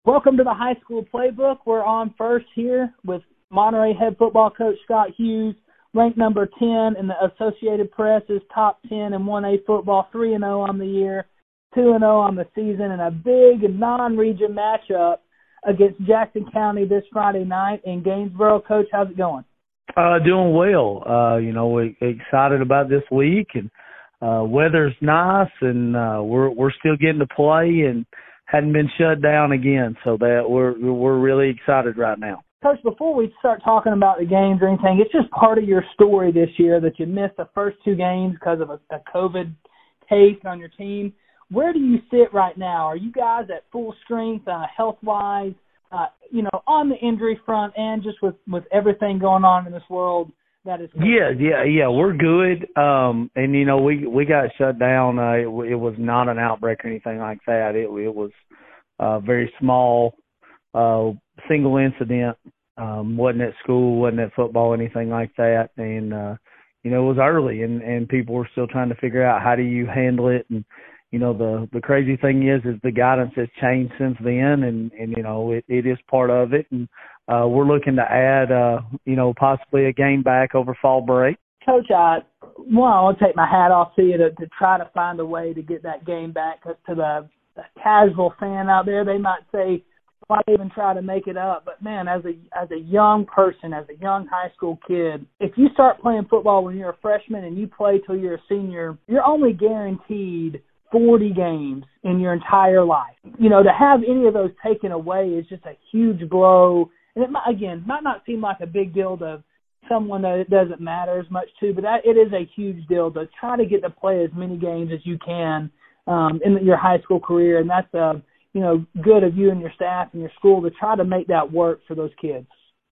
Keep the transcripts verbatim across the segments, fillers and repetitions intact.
Welcome to the High School Playbook. We're on first here with Monterey head football coach Scott Hughes, ranked number ten in the Associated Press's top ten in one A football, three and oh on the year, two and oh on the season, and a big non-region matchup against Jackson County this Friday night in Gainesboro. Coach, how's it going? Uh, doing well. Uh, you know, we're excited about this week, and uh, weather's nice, and uh, we're we're still getting to play and hadn't been shut down again, so that we're we're really excited right now. Coach, before we start talking about the games or anything, it's just part of your story this year that you missed the first two games because of a, a COVID case on your team. Where do you sit right now? Are you guys at full strength, uh, health-wise, uh, you know, on the injury front and just with, with everything going on in this world? That is yeah, yeah, yeah. We're good, um, and you know we we got shut down. Uh, it, it was not an outbreak or anything like that. It it was uh, very small, uh, single incident. Um, wasn't at school, wasn't at football, anything like that. And uh, you know it was early, and, and people were still trying to figure out how do you handle it. And you know the the crazy thing is is the guidance has changed since then, and and you know it, it is part of it. And Uh, we're looking to add, uh, you know, possibly a game back over fall break. Coach, I, well, I want to take my hat off to you to, to try to find a way to get that game back, because to the, the casual fan out there, they might say, why even try to make it up? But, man, as a as a young person, as a young high school kid, if you start playing football when you're a freshman and you play till you're a senior, you're only guaranteed forty games in your entire life. You know, to have any of those taken away is just a huge blow. And it might, again, might not seem like a big deal to someone that it doesn't matter as much to, but that, it is a huge deal to try to get to play as many games as you can um, in your high school career. And that's, uh, you know, good of you and your staff and your school to try to make that work for those kids.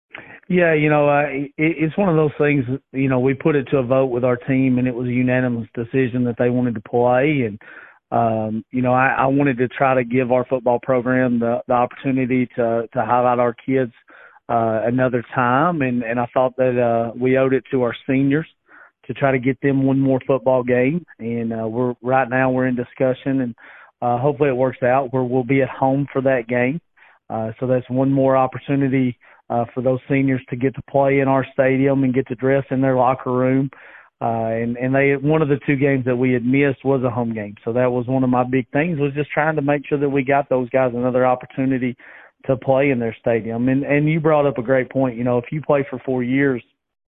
Yeah, you know, uh, it, it's one of those things, you know, we put it to a vote with our team, and it was a unanimous decision that they wanted to play. And, um, you know, I, I wanted to try to give our football program the, the opportunity to, to highlight our kids Uh, another time, and, and I thought that uh, we owed it to our seniors to try to get them one more football game. And uh, we're right now we're in discussion, and uh, hopefully it works out where we'll be at home for that game. Uh, so that's one more opportunity uh, for those seniors to get to play in our stadium and get to dress in their locker room. Uh, and, and they one of the two games that we had missed was a home game. So that was one of my big things, was just trying to make sure that we got those guys another opportunity to play in their stadium. And and you brought up a great point. You know, if you play for four years,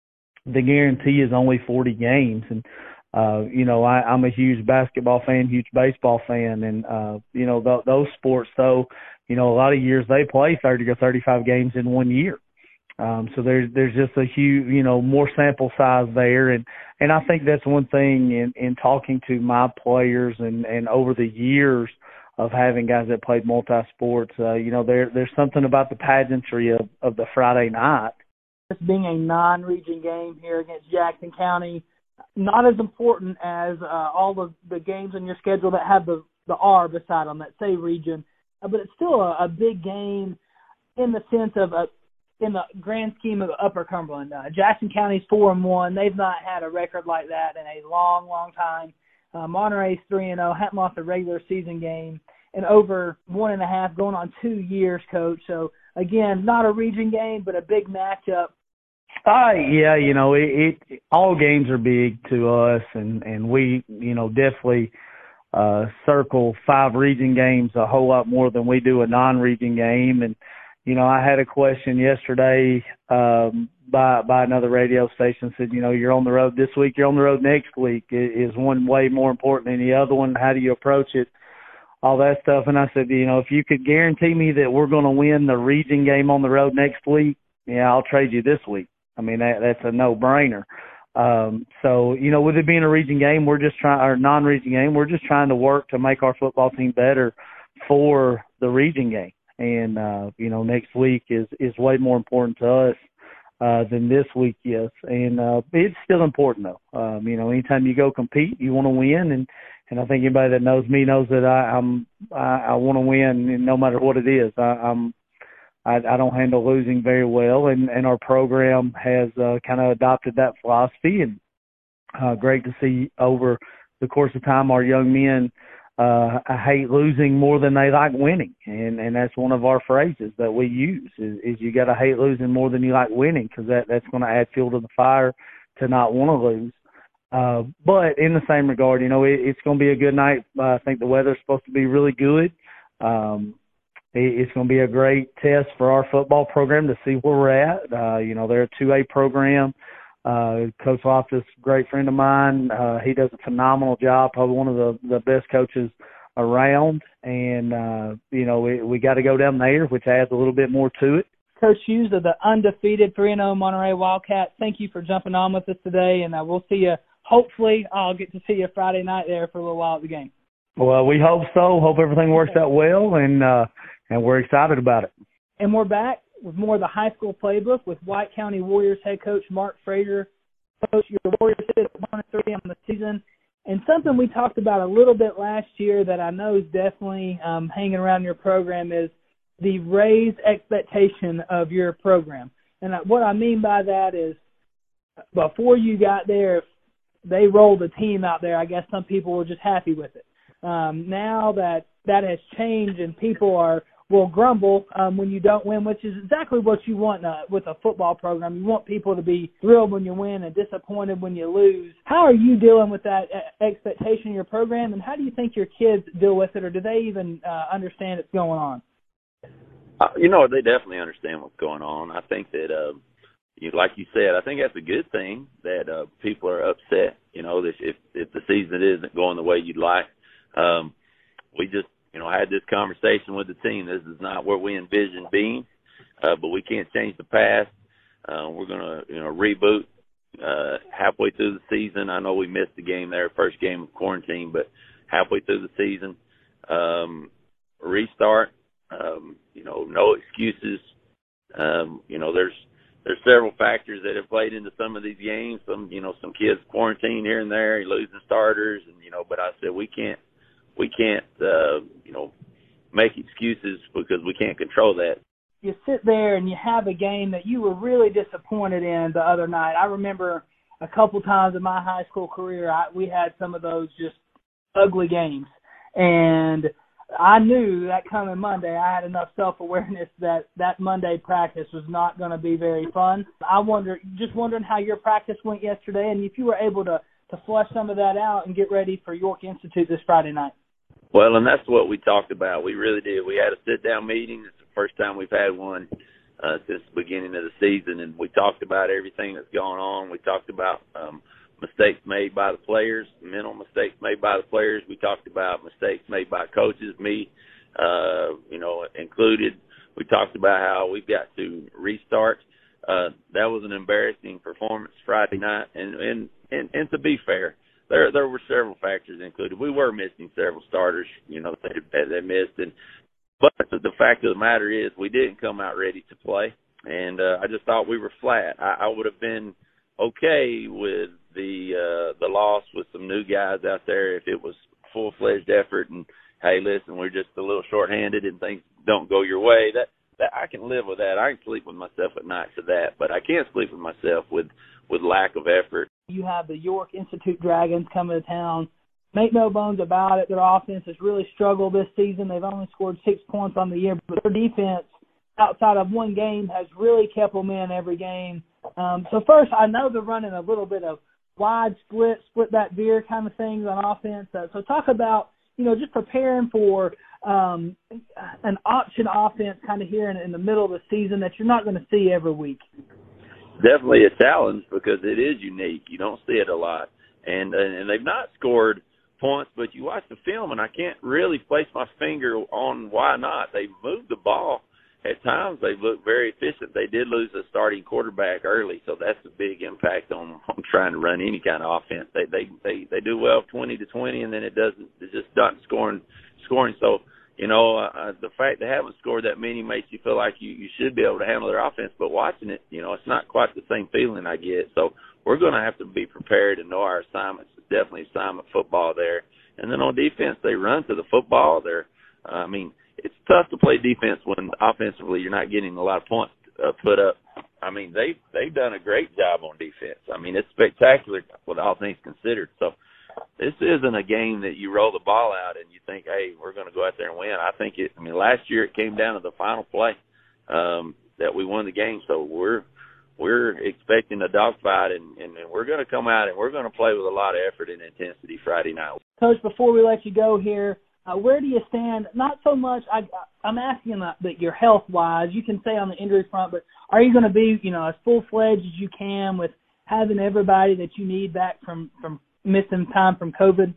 the guarantee is only forty games. And, uh, you know, I, I'm a huge basketball fan, huge baseball fan. And, uh, you know, th- those sports, though, you know, a lot of years they play thirty or thirty-five games in one year. Um, so there's there's just a huge, you know, more sample size there. And, and I think that's one thing in, in talking to my players and, and over the years of having guys that played multi-sports, uh, you know, there there's something about the pageantry of, of the Friday night. This being a non-region game here against Jackson County, not as important as uh, all the, the games on your schedule that have the, the R beside them that say region, uh, but it's still a, a big game in the sense of, a, in the grand scheme of Upper Cumberland. Uh, Jackson County's four and one. They've not had a record like that in a long, long time. Uh, Monterey's three and oh, hadn't lost a regular season game in over one and a half, going on two years, Coach. So, again, not a region game, but a big matchup. Uh, yeah, you know, it, it all games are big to us, and, and we, you know, definitely uh, circle five region games a whole lot more than we do a non-region game. And, you know, I had a question yesterday um, by by another radio station, said, you know, you're on the road this week, you're on the road next week. Is one way more important than the other one? How do you approach it? All that stuff. And I said, you know, if you could guarantee me that we're going to win the region game on the road next week, yeah, I'll trade you this week. I mean, that, that's a no-brainer. Um, so, you know, with it being a region game, we're just trying, or non-region game, we're just trying to work to make our football team better for the region game. And, uh, you know, next week is, is way more important to us uh, than this week is. And uh, it's still important, though. Um, you know, anytime you go compete, you want to win. And, and I think anybody that knows me knows that I, I'm, I, I want to win no matter what it is. I, I'm, I, I don't handle losing very well. And, and our program has uh, kind of adopted that philosophy. And uh, great to see over the course of time our young men uh, hate losing more than they like winning, and and that's one of our phrases that we use is, is you got to hate losing more than you like winning, because that that's going to add fuel to the fire to not want to lose. Uh, but in the same regard, you know, it, it's going to be a good night. Uh, I think the weather's supposed to be really good. Um, it, it's going to be a great test for our football program to see where we're at. Uh, you know, they're a two A program. Uh, Coach Loftus, great friend of mine. Uh, he does a phenomenal job, probably one of the, the best coaches around. And, uh, you know, we, we got to go down there, which adds a little bit more to it. Coach Hughes of the undefeated three and oh Monterey Wildcats, thank you for jumping on with us today, and uh, we'll see you. Hopefully, I'll get to see you Friday night there for a little while at the game. Well, we hope so. Hope everything works out well, and uh, and we're excited about it. And we're back with more of the high school playbook with White County Warriors head coach Mark Frazier. Coach, your Warriors sit at one and three on the season, and something we talked about a little bit last year that I know is definitely um, hanging around your program is the raised expectation of your program. And what I mean by that is, before you got there, if they rolled a team out there, I guess some people were just happy with it. Um, now that that has changed and people are will grumble um, when you don't win, which is exactly what you want uh, with a football program. You want people to be thrilled when you win and disappointed when you lose. How are you dealing with that uh, expectation in your program, and how do you think your kids deal with it, or do they even uh, understand it's going on? Uh, you know, they definitely understand what's going on. I think that, uh, you, like you said, I think that's a good thing that uh, people are upset, you know, that if, if the season isn't going the way you'd like. Um, we just, you know, had this conversation with the team. This is not where we envision being, uh, but we can't change the past. Uh, we're going to, you know, reboot uh, halfway through the season. I know we missed the game there, first game of quarantine, but halfway through the season, um, restart. Um, you know, no excuses. Um, you know, there's there's several factors that have played into some of these games. Some, you know, some kids quarantine here and there, losing starters, and you know. But I said we can't we can't uh, you know make excuses because we can't control that. You sit there and you have a game that you were really disappointed in the other night. I remember a couple times in my high school career, I, we had some of those just ugly games, and I knew that coming Monday, I had enough self-awareness that that Monday practice was not going to be very fun. I wonder, just wondering how your practice went yesterday, and if you were able to, to flush some of that out and get ready for York Institute this Friday night. Well, and that's what we talked about. We really did. We had a sit-down meeting. It's the first time we've had one uh, since the beginning of the season, and we talked about everything that's going on. We talked about um, mistakes made by the players, mental mistakes made by the players. We talked about mistakes made by coaches, me, uh, you know, included. We talked about how we've got to restart. Uh, that was an embarrassing performance Friday night. And, and, and, and to be fair, there there were several factors included. We were missing several starters, you know, that they, they missed. And but the fact of the matter is we didn't come out ready to play. And uh, I just thought we were flat. I, I would have been okay with the uh, the loss with some new guys out there if it was full-fledged effort and, hey, listen, we're just a little shorthanded and things don't go your way. That that I can live with that. I can sleep with myself at night to that, but I can't sleep with myself with, with lack of effort. You have the York Institute Dragons coming to town. Make no bones about it, their offense has really struggled this season. They've only scored six points on the year, but their defense outside of one game has really kept them in every game. Um, so first, I know they're running a little bit of wide split, split that veer kind of things on offense. Uh, so talk about, you know, just preparing for um, an option offense kind of here in, in the middle of the season that you're not going to see every week. Definitely a challenge because it is unique. You don't see it a lot. And, and they've not scored points, but you watch the film, and I can't really place my finger on why not. They've moved the ball. At times, they've looked very efficient. They did lose a starting quarterback early, so that's a big impact on, on trying to run any kind of offense. They they they, they do well twenty to twenty, and then it doesn't. It's just not scoring. Scoring. So you know, uh, the fact they haven't scored that many makes you feel like you, you should be able to handle their offense. But watching it, you know, it's not quite the same feeling I get. So we're going to have to be prepared and know our assignments. It's definitely assignment football there. And then on defense, they run to the football. They're, uh, I mean. It's tough to play defense when offensively you're not getting a lot of points uh, put up. I mean, they they've done a great job on defense. I mean, it's spectacular with all things considered. So this isn't a game that you roll the ball out and you think, hey, we're going to go out there and win. I think it. I mean, last year it came down to the final play um, that we won the game. So we're we're expecting a dogfight, and, and, and we're going to come out and we're going to play with a lot of effort and intensity Friday night. Coach, before we let you go here, uh, where do you stand? Not so much. I, I'm asking that, that your health wise. You can say on the injury front, but are you going to be, you know, as full fledged as you can with having everybody that you need back from from missing time from COVID?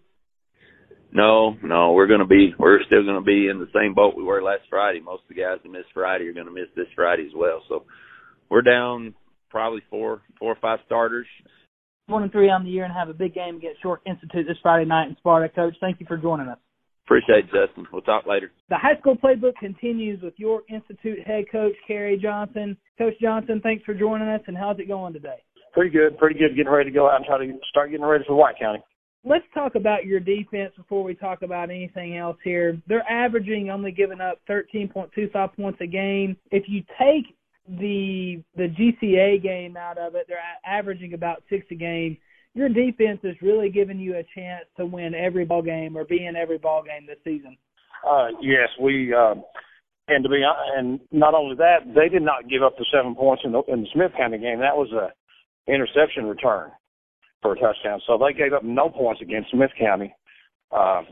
No, no, we're going to be, we're still going to be in the same boat we were last Friday. Most of the guys that missed Friday are going to miss this Friday as well. So we're down probably four, four or five starters. One and three on the year and have a big game against York Institute this Friday night in Sparta. Coach, thank you for joining us. Appreciate it, Justin. We'll talk later. The high school playbook continues with York Institute head coach Kerry Johnson. Coach Johnson, thanks for joining us, and how's it going today? Pretty good, pretty good. Getting ready to go out and try to start getting ready for White County. Let's talk about your defense before we talk about anything else here. They're averaging only giving up thirteen point two five points a game. If you take the the G C A game out of it, they're averaging about six a game. Your defense is really giving you a chance to win every ball game or be in every ball game this season. Uh, yes, we uh, and to be and not only that, they did not give up the seven points in the, in the Smith County game. That was a interception return for a touchdown. So they gave up no points against Smith County. Uh,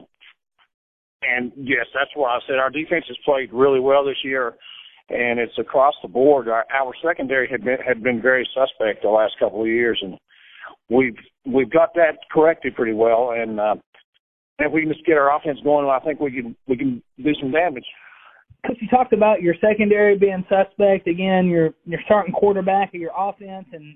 and, yes, that's why I said our defense has played really well this year, and it's across the board. Our, our secondary had been had been very suspect the last couple of years, and we've we've got that corrected pretty well. And uh, if we can just get our offense going, I think we can we can do some damage. Coach, you talked about your secondary being suspect. Again, your your starting quarterback of your offense and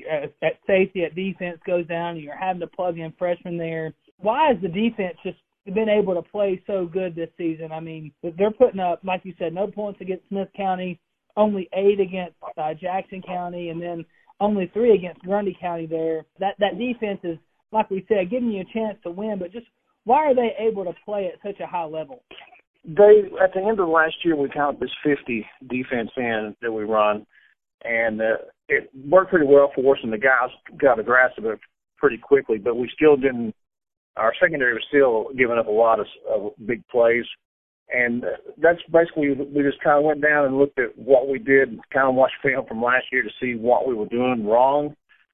at safety, at defense goes down, and you're having to plug in freshmen there. Why has the defense just been able to play so good this season? I mean, they're putting up, like you said, no points against Smith County, only eight against uh, Jackson County, and then only three against Grundy County there. That that defense is, like we said, giving you a chance to win, but just why are they able to play at such a high level? They, at the end of last year, we counted this fifty defense in that we run, and uh, it worked pretty well for us, and the guys got a grasp of it pretty quickly, but we still didn't – our secondary was still giving up a lot of, of big plays, and that's basically – we just kind of went down and looked at what we did, kind of watched film from last year to see what we were doing wrong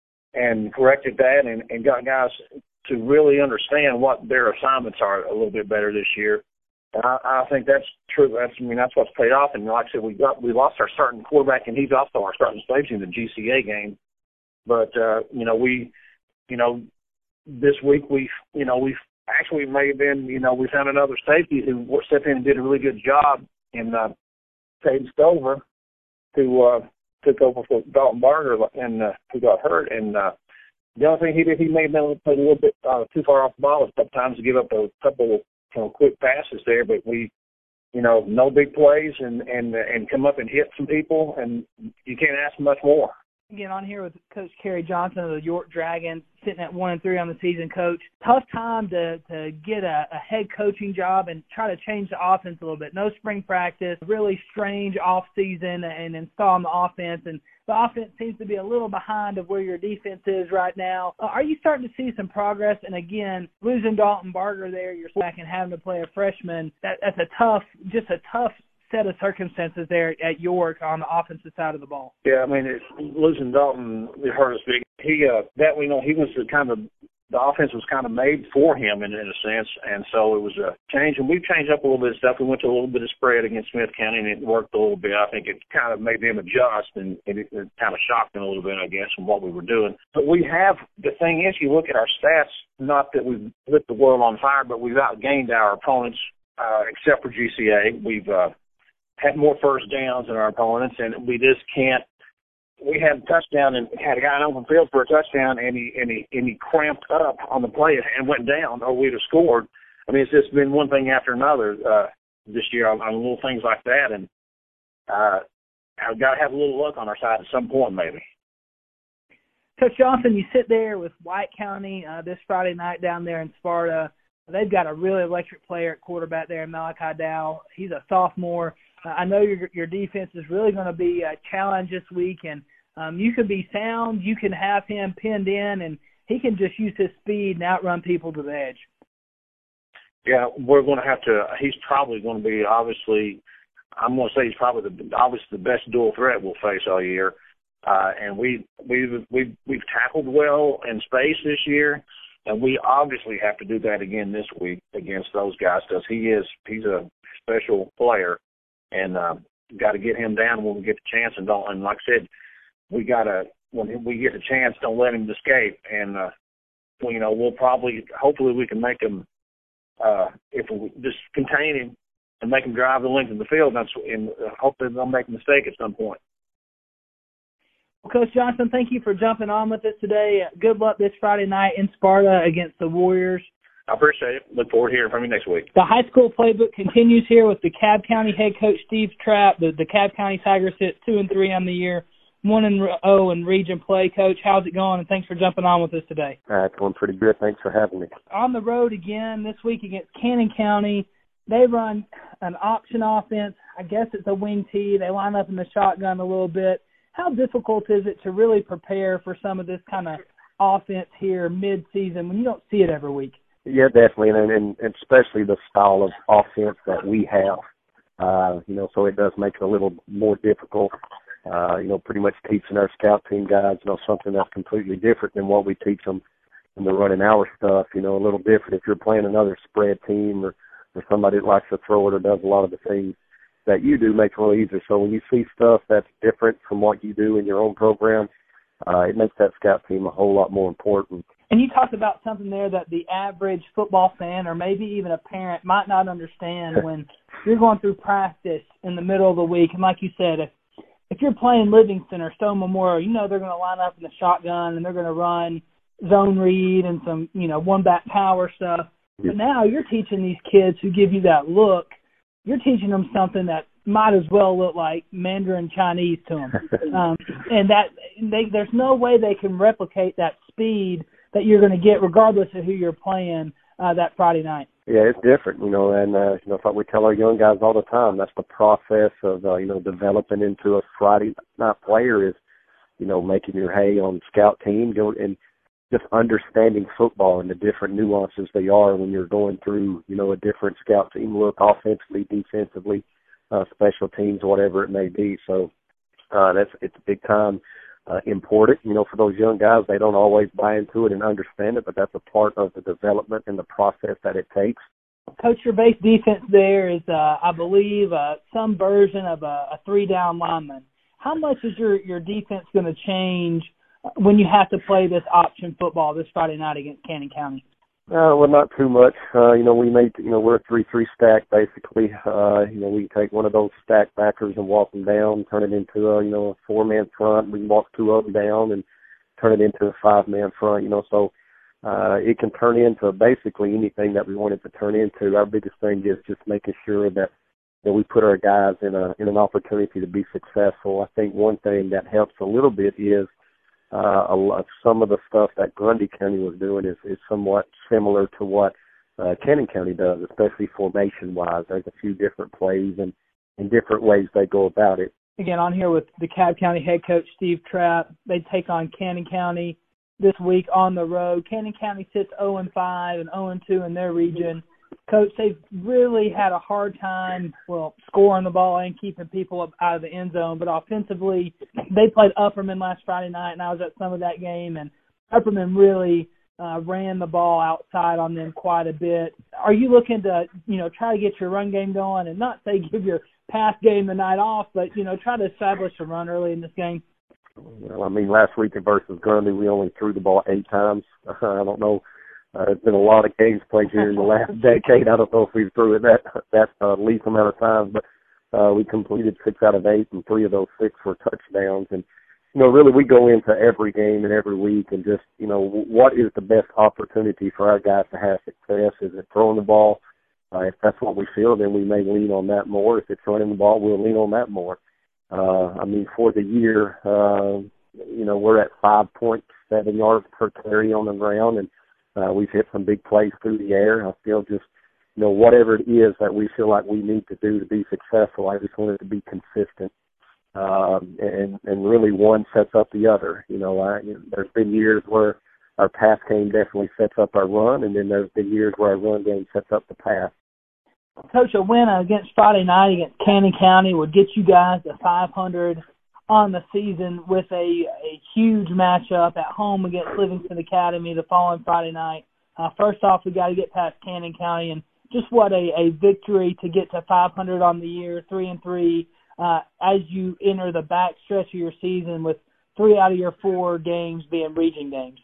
and corrected that and, and got guys to really understand what their assignments are a little bit better this year. And I, I think that's true. That's, I mean, that's what's paid off. And like I said, we got we lost our starting quarterback, and he's also our starting safety in the G C A game. But uh, you know, we, you know, this week we, you know, we've actually may have been, you know, we found another safety who stepped in and did a really good job in uh, Peyton Stover, who uh, took over for Dalton Barger and uh, who got hurt. And uh, the only thing he did, he may have been played a little bit uh, too far off the ball a couple times to give up a couple of you know, quick passes there, but we, you know, no big plays and, and, and come up and hit some people, and you can't ask much more. Again, on here with Coach Kerry Johnson of the York Dragons, sitting at one and three on the season. Coach, tough time to, to get a, a head coaching job and try to change the offense a little bit. No spring practice, really strange off season, and installing the offense. And the offense seems to be a little behind of where your defense is right now. Uh, are you starting to see some progress? And again, losing Dalton Barger there, you're back and having to play a freshman. That, that's a tough, just a tough set of circumstances there at York on the offensive side of the ball. Yeah, I mean, it, losing Dalton, it hurt us big. He, uh, that we know, he was the kind of, the offense was kind of made for him in, in a sense, and so it was a change. And we've changed up a little bit of stuff. We went to a little bit of spread against Smith County, and it worked a little bit. I think it kind of made them adjust, and it, it kind of shocked them a little bit, I guess, from what we were doing. But we have, the thing is, you look at our stats, not that we've lit the world on fire, but we've outgained our opponents, uh, except for G C A. We've uh, had more first downs than our opponents, and we just can't. We had a touchdown and had a guy in open field for a touchdown, and he and he and he cramped up on the play and went down, or we'd have scored. I mean, it's just been one thing after another uh, this year on, on little things like that, and uh, I've got to have a little luck on our side at some point, maybe. Coach Johnson, you sit there with White County uh, this Friday night down there in Sparta. They've got a really electric player at quarterback there, Malachi Dow. He's a sophomore. Uh, I know your your defense is really going to be a challenge this week, and um, you can be sound. You can have him pinned in and, he can just use his speed and outrun people to the edge. Yeah, we're going to have to – he's probably going to be obviously – I'm going to say he's probably the, obviously the best dual threat we'll face all year. Uh, and we, we've, we've, we've tackled well in space this year, and we obviously have to do that again this week against those guys because he is – he's a special player, and uh, got to get him down when we get the chance. And, don't, and like I said, we got to – when we get the chance, don't let him escape. And, uh, well, you know, we'll probably – hopefully we can make him – Uh, if we just contain him and make him drive the length of the field, that's, and uh, hopefully they'll make a mistake at some point. Well, Coach Johnson, thank you for jumping on with us today. Good luck this Friday night in Sparta against the Warriors. I appreciate it. Look forward to hearing from you next week. The high school playbook continues here with the Cobb County head coach Steve Trapp. The, the Cobb County Tigers sit two and three on the year, one and oh in region play. Coach, how's it going? And thanks for jumping on with us today. Uh, it's going pretty good. Thanks for having me. On the road again this week against Cannon County. They run an option offense. I guess it's a wing tee. They line up in the shotgun a little bit. How difficult is it to really prepare for some of this kind of offense here mid-season when you don't see it every week? Yeah, definitely, and, and, and especially the style of offense that we have. Uh, you know, so it does make it a little more difficult. Uh, you know, pretty much teaching our scout team guys, you know, something that's completely different than what we teach them in the running hour stuff, you know, a little different. If you're playing another spread team or, or somebody that likes to throw it or does a lot of the things that you do, makes it a little easier. So when you see stuff that's different from what you do in your own program, uh, it makes that scout team a whole lot more important. And you talked about something there that the average football fan or maybe even a parent might not understand when you're going through practice in the middle of the week. And like you said, if If you're playing Livingston or Stone Memorial, you know they're going to line up in the shotgun and they're going to run zone read and some, you know, one-back power stuff. But now you're teaching these kids who give you that look, you're teaching them something that might as well look like Mandarin Chinese to them. Um, and that they, there's no way they can replicate that speed that you're going to get regardless of who you're playing uh, that Friday night. Yeah, it's different, you know, and, uh, you know, it's like we tell our young guys all the time, that's the process of, uh, you know, developing into a Friday night player is, you know, making your hay on scout team go, and just understanding football and the different nuances they are when you're going through, you know, a different scout team look offensively, defensively, uh, special teams, whatever it may be. So uh, that's it's big time uh, important, you know, for those young guys. They don't always buy into it and understand it, but that's a part of the development and the process that it takes. Coach, your base defense there is, uh, I believe, uh, some version of a, a three-down lineman. How much is your, your defense going to change when you have to play this option football this Friday night against Cannon County? Uh, well, not too much. Uh, you know, we made, you know, we're a three three stack, basically. Uh, you know, we take one of those stack backers and walk them down, turn it into a, you know, a four-man front. We can walk two of them down and turn it into a five-man front, you know, so uh, it can turn into basically anything that we want it to turn into. Our biggest thing is just making sure that, that we put our guys in a in an opportunity to be successful. I think one thing that helps a little bit is Uh, a lot, some of the stuff that Grundy County was doing is, is somewhat similar to what uh, Cannon County does, especially formation-wise. There's a few different plays and, and different ways they go about it. Again, on here with the Cobb County head coach, Steve Trapp. They take on Cannon County this week on the road. Cannon County sits oh and five and oh and two in their region. Coach, they've really had a hard time, well, scoring the ball and keeping people up out of the end zone. But offensively, they played Upperman last Friday night, and I was at some of that game, and Upperman really uh, ran the ball outside on them quite a bit. Are you looking to, you know, try to get your run game going and not say give your pass game the night off, but, you know, try to establish a run early in this game? Well, I mean, last week versus Grundy, we only threw the ball eight times. Uh, I don't know. Uh, there's been a lot of games played here in the last decade. I don't know if we threw it that that uh, least amount of times, but uh, we completed six out of eight, and three of those six were touchdowns. And, you know, really we go into every game and every week and just, you know, what is the best opportunity for our guys to have success? Is it throwing the ball? Uh, if that's what we feel, then we may lean on that more. If it's running the ball, we'll lean on that more. Uh, I mean, for the year, uh, you know, we're at five point seven yards per carry on the ground, and Uh, we've hit some big plays through the air. I feel just, you know, whatever it is that we feel like we need to do to be successful, I just want it to be consistent. Um, and, and really one sets up the other. You know, I, you know, there's been years where our pass game definitely sets up our run, and then there's been years where our run game sets up the pass. Coach, a win against Friday night against Cannon County would get you guys to five hundred on the season with a, a huge matchup at home against Livingston Academy the following Friday night. Uh, first off, we got to get past Cannon County, and just what a, a victory to get to five hundred on the year, three and three, uh, as you enter the back stretch of your season with three out of your four games being region games.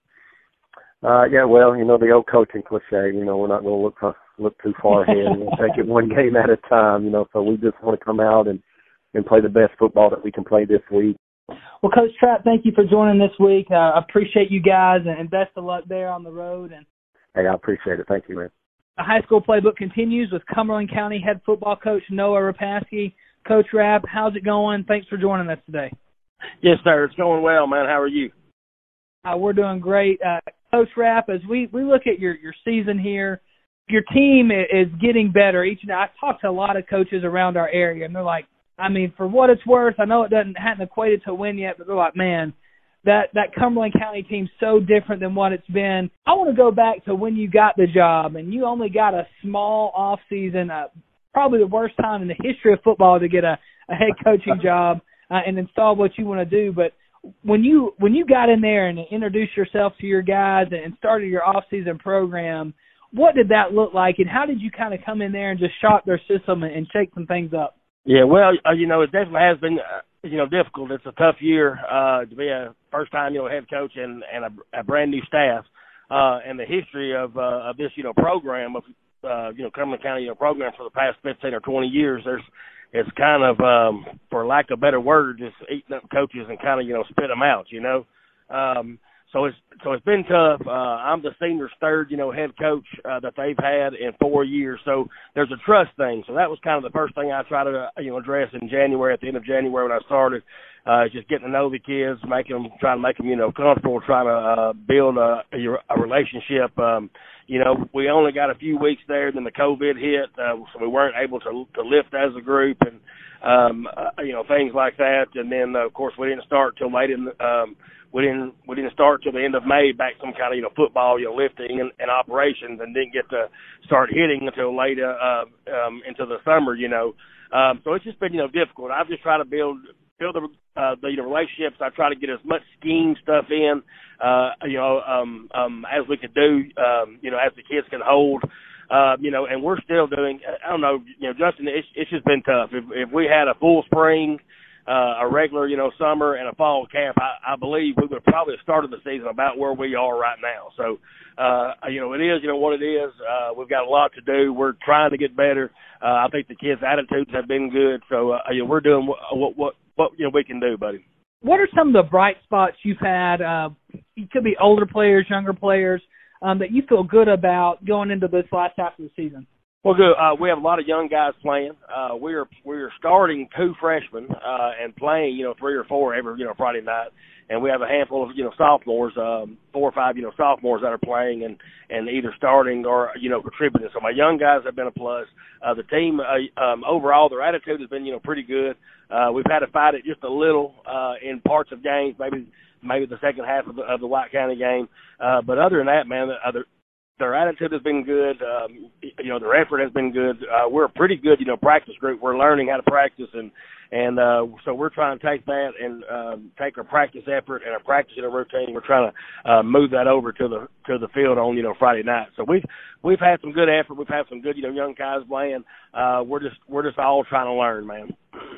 Uh, yeah, well, you know, the old coaching cliche, you know, we're not going to look look too far ahead. We'll take it one game at a time, you know, so we just want to come out and, and play the best football that we can play this week. Well, Coach Trapp, thank you for joining this week. I uh, appreciate you guys, and best of luck there on the road. And Hey, I appreciate it. Thank you, man. The high school playbook continues with Cumberland County head football coach Noah Rapaski. Coach Rapp, how's it going? Thanks for joining us today. Yes, sir. It's going well, man. How are you? Uh, we're doing great. Uh, Coach Rapp, as we, we look at your, your season here, your team is getting better each and I talk to a lot of coaches around our area, and they're like, I mean, for what it's worth, I know it doesn't hadn't equated to a win yet, but they're like, man, that, that Cumberland County team's so different than what it's been. I want to go back to when you got the job, and you only got a small off season, uh, probably the worst time in the history of football to get a, a head coaching job uh, and install what you want to do. But when you when you got in there and introduced yourself to your guys and started your off season program, what did that look like, and how did you kind of come in there and just shock their system and, and shake some things up? Yeah, well, uh, you know, it definitely has been, uh, you know, difficult. It's a tough year uh, to be a first-time, you know, head coach and, and a, a brand-new staff. Uh, and the history of uh, of this, you know, program, of, uh, you know, Cumberland County, you know, program for the past fifteen or twenty years, there's it's kind of, um, for lack of a better word, just eating up coaches and kind of, you know, spit them out, you know. Um, so it's so it's been tough. Uh, I'm the senior's third, you know, head coach uh, that they've had in four years. So there's a trust thing. So that was kind of the first thing I tried to, you know, address in January, at the end of January when I started, uh, just getting to know the kids, making them, trying to make them, you know, comfortable, trying to uh, build a, a relationship. Um, you know, we only got a few weeks there, then the COVID hit, uh, so we weren't able to to lift as a group, and um, uh, you know, things like that. And then, uh, of course, we didn't start till late in the, um, we didn't we didn't start till the end of May back some kind of, you know, football, you know, lifting and, and operations, and didn't get to start hitting until late uh, um, into the summer, you know. Um, so it's just been, you know, difficult. I've just tried to build build the, uh, the you know, relationships. I try to get as much scheme stuff in, uh, you know, um, um, as we could do, um, you know, as the kids can hold. Uh, you know, and we're still doing, I don't know, you know, Justin, it's, it's just been tough. If, if we had a full spring, uh, a regular, you know, summer and a fall camp, I, I believe we would have probably started the season about where we are right now. So, uh, you know, it is, you know, what it is. Uh, we've got a lot to do. We're trying to get better. Uh, I think the kids' attitudes have been good. So, uh, you know, we're doing what, what, what, what, you know, we can do, buddy. What are some of the bright spots you've had? Uh, it could be older players, younger players, Um, that you feel good about going into this last half of the season? Well, good. Uh, we have a lot of young guys playing. Uh, we're we're starting two freshmen uh, and playing, you know, three or four every, you know, Friday night, and we have a handful of, you know, sophomores, um, four or five, you know, sophomores that are playing and, and either starting or, you know, contributing. So my young guys have been a plus. Uh, the team uh, um, overall, their attitude has been, you know, pretty good. Uh, we've had to fight it just a little uh, in parts of games, maybe. maybe the second half of the, of the White County game. Uh, but other than that, man, uh, their, their attitude has been good. Um, you know, their effort has been good. Uh, we're a pretty good, you know, practice group. We're learning how to practice, and, and uh, so we're trying to take that and um, take our practice effort and our practice in a routine. We're trying to uh, move that over to the to the field on, you know, Friday night. So we've we've had some good effort. We've had some good, you know, young guys playing. Uh, we're just we're just all trying to learn, man.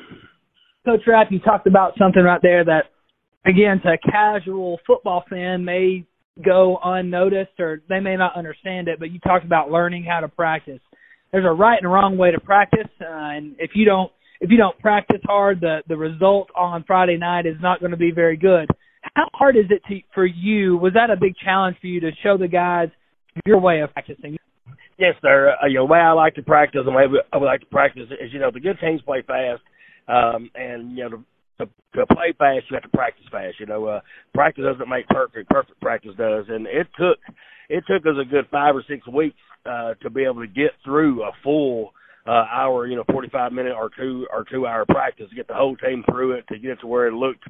Coach Rapp, you talked about something right there that, again, to a casual football fan may go unnoticed or they may not understand it, but you talked about learning how to practice. There's a right and wrong way to practice, uh, and if you don't if you don't practice hard, the, the result on Friday night is not going to be very good. How hard is it to, for you? Was that a big challenge for you to show the guys your way of practicing? Yes, sir. Uh, you know, the way I like to practice and the way I would like to practice is, you know, the good teams play fast, um, and, you know, the To, to play fast, you have to practice fast. You know, uh, practice doesn't make perfect. Perfect practice does, and it took it took us a good five or six weeks uh, to be able to get through a full uh, hour, you know, forty-five minute or two or two hour practice to get the whole team through it, to get it to where it looked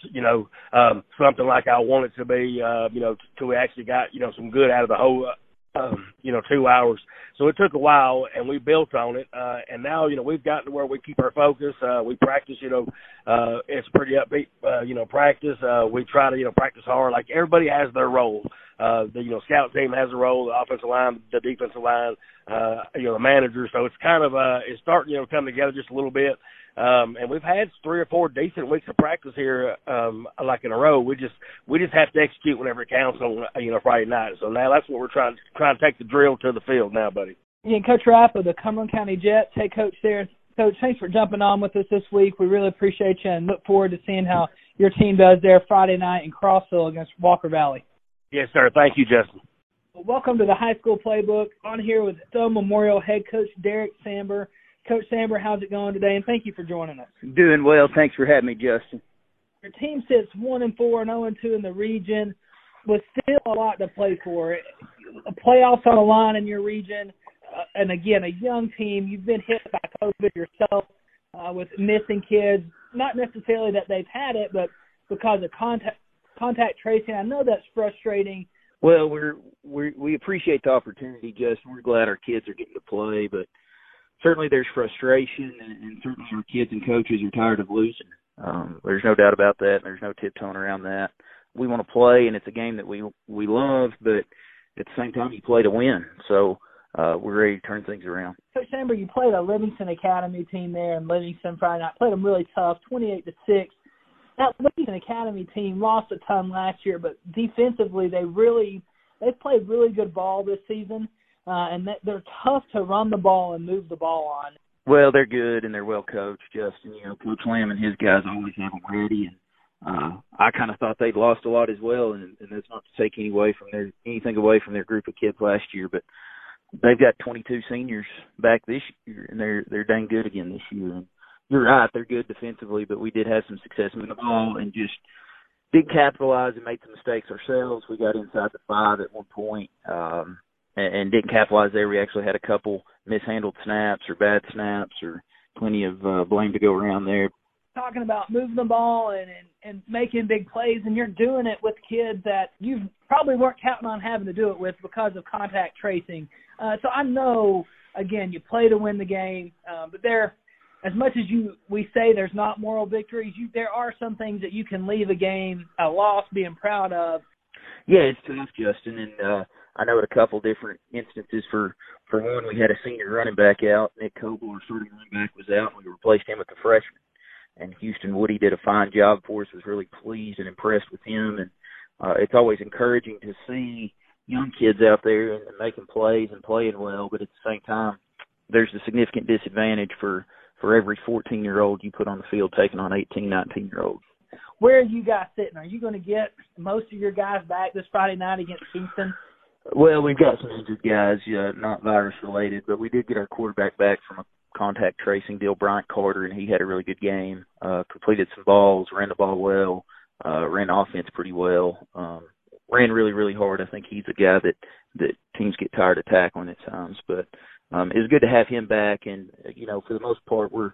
you know, um, something like I want it to be, uh, you know, till we actually got, you know, some good out of the whole, uh, um, you know, two hours. So it took a while, and we built on it. Uh, and now, you know, we've gotten to where we keep our focus. Uh, we practice, you know, uh, it's pretty upbeat, uh, you know, practice. Uh, we try to, you know, practice hard. Like everybody has their role. Uh, the, you know, scout team has a role, the offensive line, the defensive line, uh, you know, the manager. So it's kind of, uh, it's starting, you know, come together just a little bit. Um, and we've had three or four decent weeks of practice here, um, like in a row. We just, we just have to execute whenever it counts on, you know, Friday night. So now that's what we're trying, trying to take the drill to the field now, buddy. Yeah, Coach Rapp of the Cumberland County Jets, head coach there. Coach, thanks for jumping on with us this week. We really appreciate you and look forward to seeing how your team does there Friday night in Crossville against Walker Valley. Yes, sir. Thank you, Justin. Well, welcome to the High School Playbook. On here with Stowe Memorial head coach Derek Samber. Coach Samber, how's it going today? And thank you for joining us. Doing well. Thanks for having me, Justin. Your team sits one and four and zero and two in the region, with still a lot to play for. Playoffs on the line in your region, uh, and again, a young team. You've been hit by COVID yourself uh, with missing kids. Not necessarily that they've had it, but because of contact contact tracing. I know that's frustrating. Well, we're, we're we appreciate the opportunity, Justin. We're glad our kids are getting to play, but certainly there's frustration, and, and certainly our kids and coaches are tired of losing. Um, there's no doubt about that, and there's no tiptoeing around that. We want to play, and it's a game that we we love, but at the same time, you play to win. So uh, we're ready to turn things around. Coach Samber, you played a Livingston Academy team there in Livingston Friday night. Played them really tough, twenty-eight to six. That Livingston Academy team lost a ton last year, but defensively they really they've played really good ball this season, uh, and that, they're tough to run the ball and move the ball on. Well, they're good and they're well coached, Justin. You know, Coach Lamb and his guys always have them ready, and uh, I kind of thought they'd lost a lot as well, and, and that's not to take any away from their anything away from their group of kids last year, but they've got twenty-two seniors back this year, and they're they're dang good again this year. And you're right, they're good defensively, but we did have some success moving the ball and just did capitalize and made some mistakes ourselves. We got inside the five at one point um, and, and didn't capitalize there. We actually had a couple mishandled snaps or bad snaps or plenty of uh, blame to go around there. Talking about moving the ball and, and, and making big plays, and you're doing it with kids that you probably weren't counting on having to do it with because of contact tracing. Uh, so I know, again, you play to win the game, uh, but there, as much as you we say there's not moral victories, you, there are some things that you can leave a game, a loss, being proud of. Yeah, it's tough, Justin, and uh, I know at a couple different instances. For, for one, we had a senior running back out. Nick Coble, our starting running back, was out, and we replaced him with a freshman. And Houston Woody did a fine job for us, was really pleased and impressed with him. And uh, it's always encouraging to see young kids out there and, and making plays and playing well, but at the same time, there's a significant disadvantage for, for every fourteen-year-old you put on the field taking on eighteen, nineteen-year-olds. Where are you guys sitting? Are you going to get most of your guys back this Friday night against Kingston? Well, we've got some injured guys, uh, not virus-related, but we did get our quarterback back from a contact tracing deal, Bryant Carter, and he had a really good game, uh, completed some balls, ran the ball well, uh, ran the offense pretty well, um, ran really, really hard. I think he's a guy that, that teams get tired of tackling at times, but um, it was good to have him back, and, you know, for the most part, we're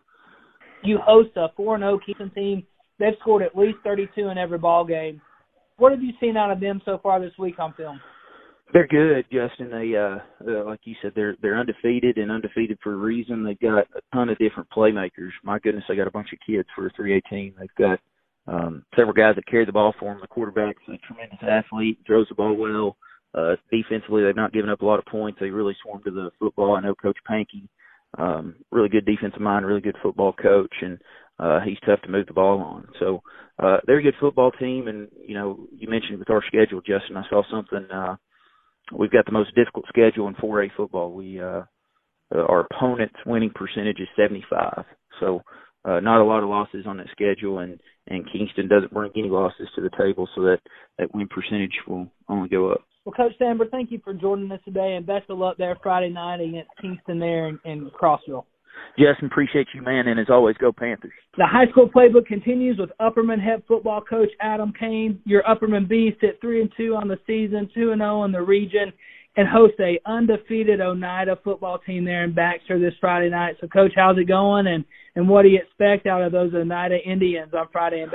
– You host a four and oh Kingston team. They've scored at least thirty-two in every ball game. What have you seen out of them so far this week on film? They're good, Justin. They, uh, uh, like you said, they're they're undefeated and undefeated for a reason. They've got a ton of different playmakers. My goodness, they got a bunch of kids for a three A team. They've got um, several guys that carry the ball for them. The quarterback's a tremendous athlete, throws the ball well. Uh, defensively, they've not given up a lot of points. They really swarm to the football. I know Coach Pankey, um, really good defensive mind, really good football coach, and uh, he's tough to move the ball on. So uh, they're a good football team. And you know, you mentioned with our schedule, Justin, I saw something. Uh, We've got the most difficult schedule in four A football. We uh, our opponent's winning percentage is seventy-five, so uh, not a lot of losses on that schedule, and, and Kingston doesn't bring any losses to the table, so that, that win percentage will only go up. Well, Coach Samber, thank you for joining us today, and best of luck there Friday night against Kingston there in, in Crossville. Justin, appreciate you, man, and as always, go Panthers. The high school playbook continues with Upperman head football coach Adam Kane. Your Upperman Bees sit three and two on the season, two and zero in the region, and host a undefeated Oneida football team there in Baxter this Friday night. So, Coach, how's it going, and and what do you expect out of those Oneida Indians on Friday in Baxter?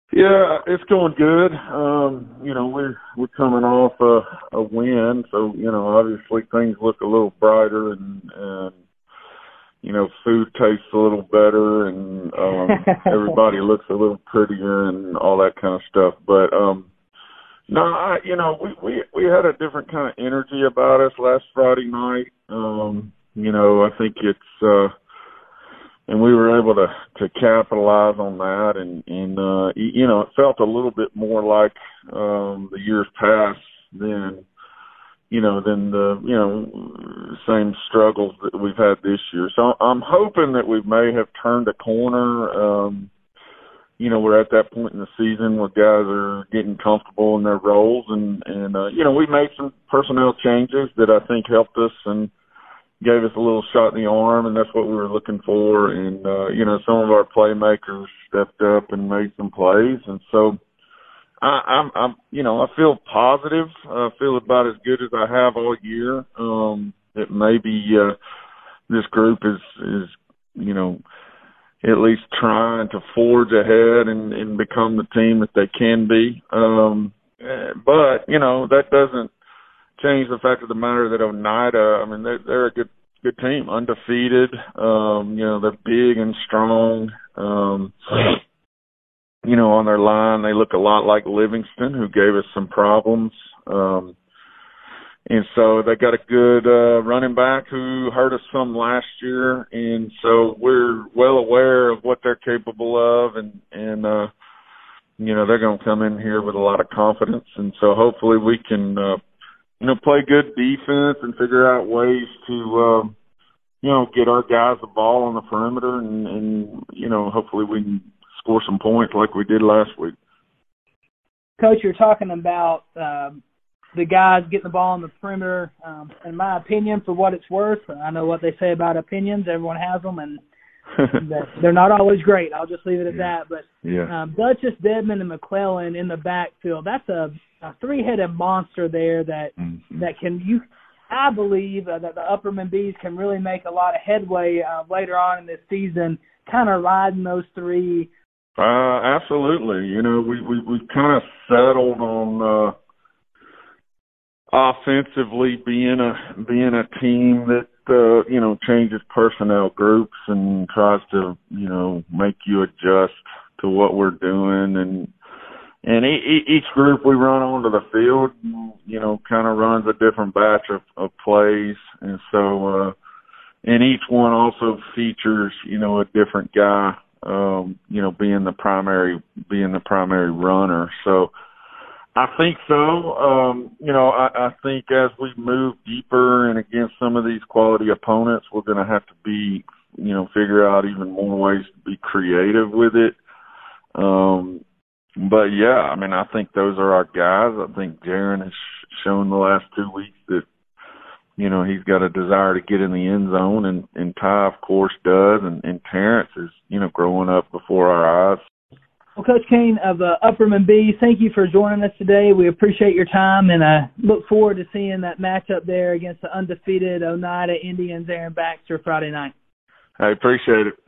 Yeah, it's going good. Um, you know, we're we're coming off a, a win, so you know, obviously things look a little brighter, and and you know, food tastes a little better, and um, everybody looks a little prettier, and all that kind of stuff. But um, no, I, you know, we we we had a different kind of energy about us last Friday night. Um, you know, I think it's. Uh, And we were able to, to capitalize on that, and, and uh, you know, it felt a little bit more like um, the years past than, you know, than the, you know, same struggles that we've had this year. So I'm hoping that we may have turned a corner. Um, you know, we're at that point in the season where guys are getting comfortable in their roles, and, and uh, you know, we made some personnel changes that I think helped us and gave us a little shot in the arm, and that's what we were looking for. And, uh, you know, some of our playmakers stepped up and made some plays. And so I, I'm, I'm, you know, I feel positive. I feel about as good as I have all year. Um, that maybe uh, this group is, is, you know, at least trying to forge ahead and, and become the team that they can be. Um, but, you know, that doesn't change the fact of the matter that Oneida, I mean, they're, they're a good good team, undefeated. Um, you know, they're big and strong. Um, you know, on their line, they look a lot like Livingston, who gave us some problems. Um, and so they got a good uh, running back who hurt us some last year. And so we're well aware of what they're capable of. And, and uh, you know, they're going to come in here with a lot of confidence. And so hopefully we can uh, you know, play good defense and figure out ways to, um, you know, get our guys the ball on the perimeter, and, and, you know, hopefully we can score some points like we did last week. Coach, you're talking about um, the guys getting the ball on the perimeter. Um, in my opinion, for what it's worth, I know what they say about opinions. Everyone has them, and they're not always great. I'll just leave it at yeah. that. But yeah. um, Dutchess, Dedmon, and McClellan in the backfield, that's a, a three-headed monster there that mm-hmm. that can you. I believe uh, that the Upperman Bees can really make a lot of headway uh, later on in this season, kind of riding those three. Uh, absolutely. You know, we we we kind of settled on uh, offensively being a being a team that uh, you know changes personnel groups and tries to you know make you adjust to what we're doing, and and e- each group we run onto the field, you know, kind of runs a different batch of, of plays, and so uh, and each one also features you know a different guy. Um, you know, being the primary, being the primary runner. So I think so. Um, you know, I, I think as we move deeper and against some of these quality opponents, we're going to have to be, you know, figure out even more ways to be creative with it. Um, but yeah, I mean, I think those are our guys. I think Jaron has shown the last two weeks that, you know, he's got a desire to get in the end zone, and, and Ty, of course, does, and, and Terrence is, you know, growing up before our eyes. Well, Coach Kane of the Upperman Bees, thank you for joining us today. We appreciate your time, and I look forward to seeing that matchup there against the undefeated Oneida Indians there in Baxter Friday night. I appreciate it.